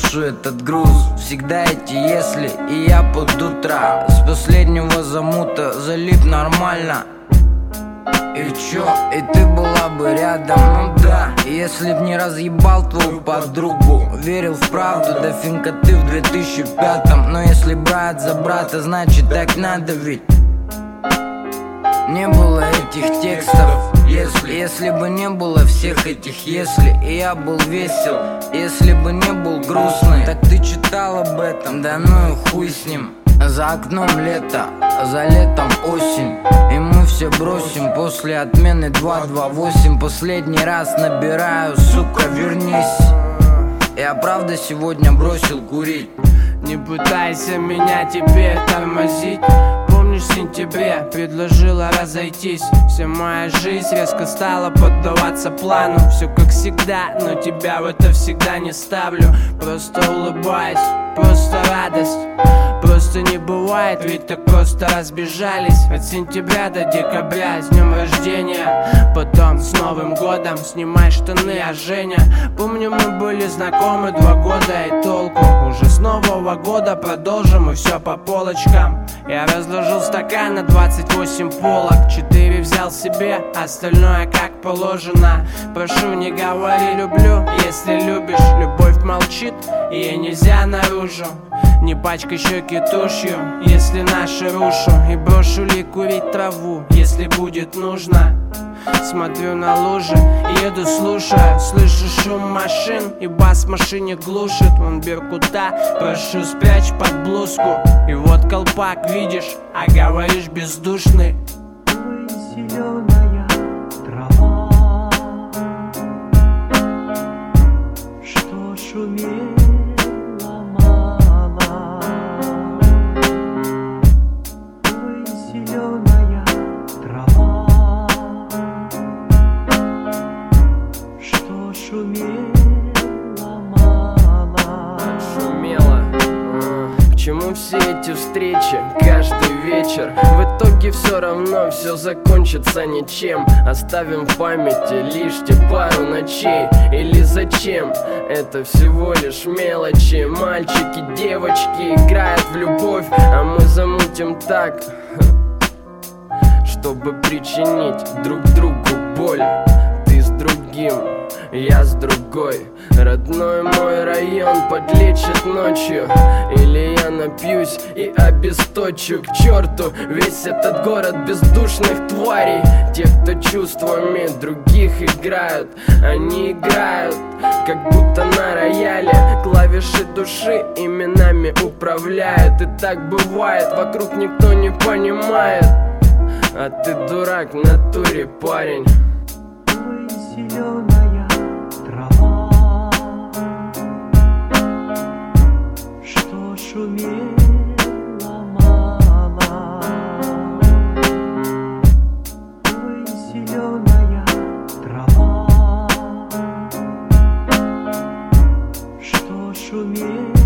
ношу этот груз. Всегда эти если, и я под утро с последнего замута залип нормально. И чё, и ты была бы рядом, ну да. Если б не разъебал твою подругу, верил в правду, да финка ты в 2005-м. Но если брат за брата, значит так надо ведь. Не было этих текстов, если бы не было всех этих если. И я был весел, если бы не был грустный. Так ты читал об этом, да ну и хуй с ним. За окном лето, за летом осень, и мы все бросим после отмены 228. Последний раз набираю, сука, вернись. Я правда сегодня бросил курить. Не пытайся меня теперь тормозить. Помнишь, в сентябре предложила разойтись. Вся моя жизнь резко стала поддаваться плану. Все как всегда, но тебя в это всегда не ставлю. Просто улыбаюсь, просто радость. Просто не бывает, ведь так просто разбежались. От сентября до декабря, с днем рождения. Потом с Новым годом снимай штаны, а Женя. Помню, мы были знакомы 2 года и толку. Уже с Нового года продолжим и все по полочкам. Я разложил стакан на 28 полок. 4 взял себе, остальное как положено. Прошу, не говори люблю, если любишь. Любовь молчит, ей нельзя наружу. Не пачкай щеки тушью, если наши рушу. И брошу ли курить траву, если будет нужно. Смотрю на лужи, еду слушаю. Слышу шум машин, и бас в машине глушит. Вон беркута, прошу спрячь под блузку. И вот колпак, видишь, а говоришь бездушный. Ой, зеленая трава, что шумела мало. Ой, зеленая трава, что шумела мало. Шумело. К чему все эти встречи каждый вечер? В итоге все равно все закончится ничем. Оставим в памяти лишь те пару ночей. Или зачем? Это всего лишь мелочи. Мальчики, девочки играют в любовь, а мы замутим так, чтобы причинить друг другу боль. Ты с другим, я с другой. Родной мой район подлечит ночью. Или я напьюсь и обесточу к черту весь этот город бездушных тварей. Те, кто чувствами других играют. Они играют, как будто на рояле. Клавиши души именами управляют. И так бывает, вокруг никто не понимает. А ты дурак в натуре, парень. Ой, зеленая трава, что шумела мало. Ой, зеленая трава, что шумела